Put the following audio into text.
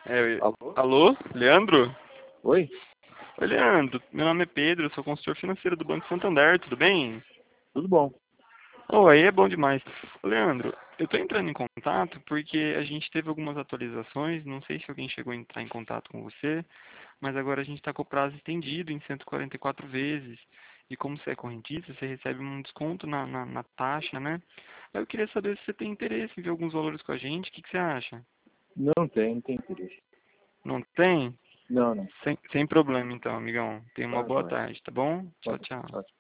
É, Alô? alô, Leandro? Oi? Oi, Leandro. Meu nome é Pedro, eu sou consultor financeiro do Banco Santander, tudo bem? Tudo bom? Oh, aí é bom demais. Ô, Leandro, eu estou entrando em contato porque a gente teve algumas atualizações, não sei se alguém chegou a entrar em contato com você, mas agora a gente está com o prazo estendido em 144 vezes. E como você é correntista, você recebe um desconto na taxa, né? Aí eu queria saber se você tem interesse em ver alguns valores com a gente, o que você acha? Não tem interesse. Não tem? Não. Sem problema então, amigão. Tenha uma Tá, boa joia. tarde, tá bom? Tá Tchau, bom. tchau. Tchau.